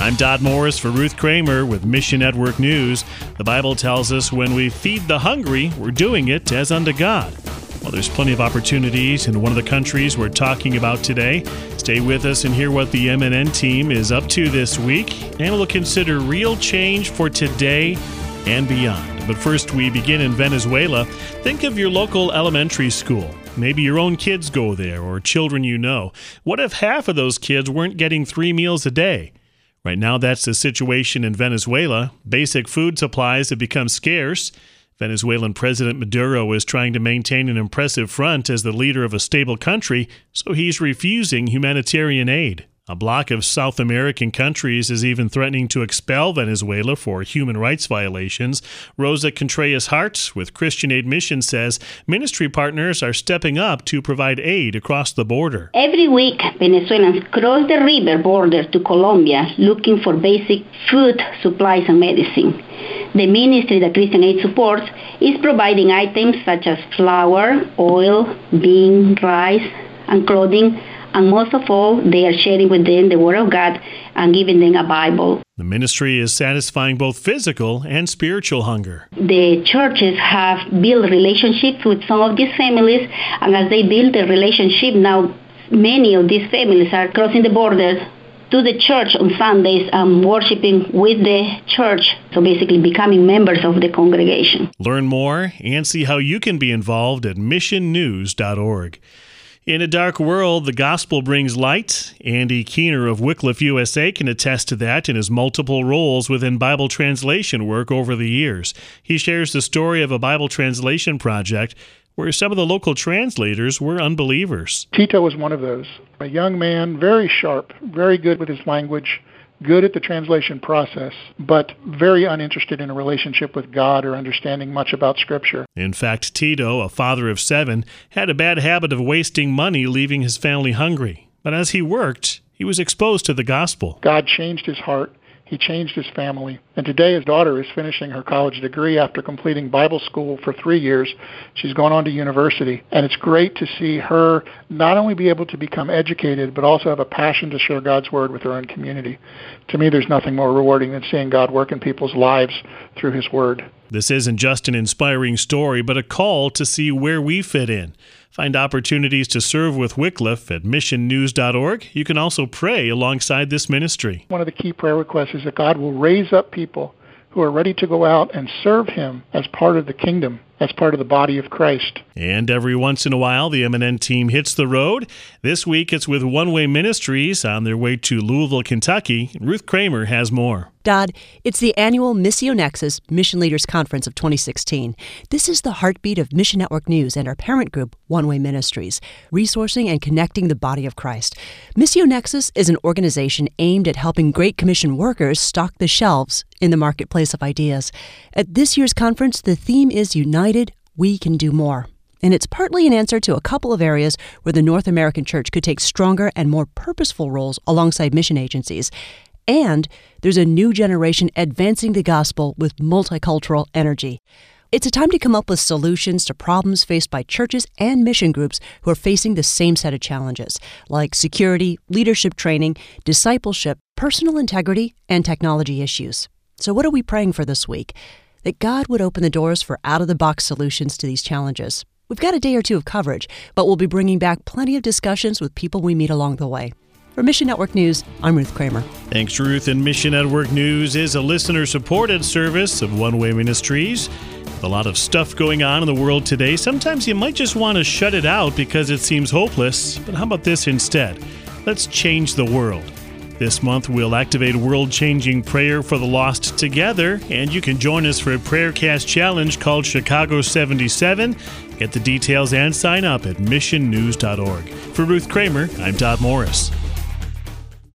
I'm Dodd Morris for Ruth Kramer with Mission Network News. The Bible tells us when we feed the hungry, we're doing it as unto God. Well, there's plenty of opportunities in one of the countries we're talking about today. Stay with us and hear what the MNN team is up to this week, and we'll consider real change for today and beyond. But first, we begin in Venezuela. Think of your local elementary school. Maybe your own kids go there or children you know. What if half of those kids weren't getting 3 meals a day? Right now, that's the situation in Venezuela. Basic food supplies have become scarce. Venezuelan President Maduro is trying to maintain an impressive front as the leader of a stable country, so he's refusing humanitarian aid. A bloc of South American countries is even threatening to expel Venezuela for human rights violations. Rosa Contreras-Hart with Christian Aid Mission says ministry partners are stepping up to provide aid across the border. Every week, Venezuelans cross the river border to Colombia looking for basic food, supplies, and medicine. The ministry that Christian Aid supports is providing items such as flour, oil, beans, rice, and clothing. And most of all, they are sharing with them the Word of God and giving them a Bible. The ministry is satisfying both physical and spiritual hunger. The churches have built relationships with some of these families, and as they build the relationship, now many of these families are crossing the border to the church on Sundays and worshiping with the church, so basically becoming members of the congregation. Learn more and see how you can be involved at missionnews.org. In a dark world, the gospel brings light. Andy Keener of Wycliffe USA can attest to that in his multiple roles within Bible translation work over the years. He shares the story of a Bible translation project where some of the local translators were unbelievers. Tito was one of those. A young man, very sharp, very good with his language, good at the translation process, but very uninterested in a relationship with God or understanding much about Scripture. In fact, Tito, a father of 7, had a bad habit of wasting money, leaving his family hungry. But as he worked, he was exposed to the gospel. God changed his heart. He changed his family. And today his daughter is finishing her college degree after completing Bible school for 3 years. She's going on to university. And it's great to see her not only be able to become educated, but also have a passion to share God's Word with her own community. To me, there's nothing more rewarding than seeing God work in people's lives through His Word. This isn't just an inspiring story, but a call to see where we fit in. Find opportunities to serve with Wycliffe at missionnews.org. You can also pray alongside this ministry. One of the key prayer requests is that God will raise up people who are ready to go out and serve Him as part of the kingdom, as part of the body of Christ. And every once in a while, the MNN team hits the road. This week, it's with One Way Ministries on their way to Louisville, Kentucky. Ruth Kramer has more. Dodd, it's the annual Missio Nexus Mission Leaders Conference of 2016. This is the heartbeat of Mission Network News and our parent group, One Way Ministries, resourcing and connecting the body of Christ. Missio Nexus is an organization aimed at helping Great Commission workers stock the shelves in the marketplace of ideas. At this year's conference, the theme is United, We Can Do More. And it's partly an answer to a couple of areas where the North American church could take stronger and more purposeful roles alongside mission agencies. And there's a new generation advancing the gospel with multicultural energy. It's a time to come up with solutions to problems faced by churches and mission groups who are facing the same set of challenges, like security, leadership training, discipleship, personal integrity, and technology issues. So what are we praying for this week? That God would open the doors for out-of-the-box solutions to these challenges. We've got a day or two of coverage, but we'll be bringing back plenty of discussions with people we meet along the way. For Mission Network News, I'm Ruth Kramer. Thanks, Ruth. And Mission Network News is a listener-supported service of One Way Ministries. With a lot of stuff going on in the world today, sometimes you might just want to shut it out because it seems hopeless. But how about this instead? Let's change the world. This month, we'll activate world-changing prayer for the lost together, and you can join us for a Prayercast challenge called Chicago 77. Get the details and sign up at missionnews.org. For Ruth Kramer, I'm Dodd Morris.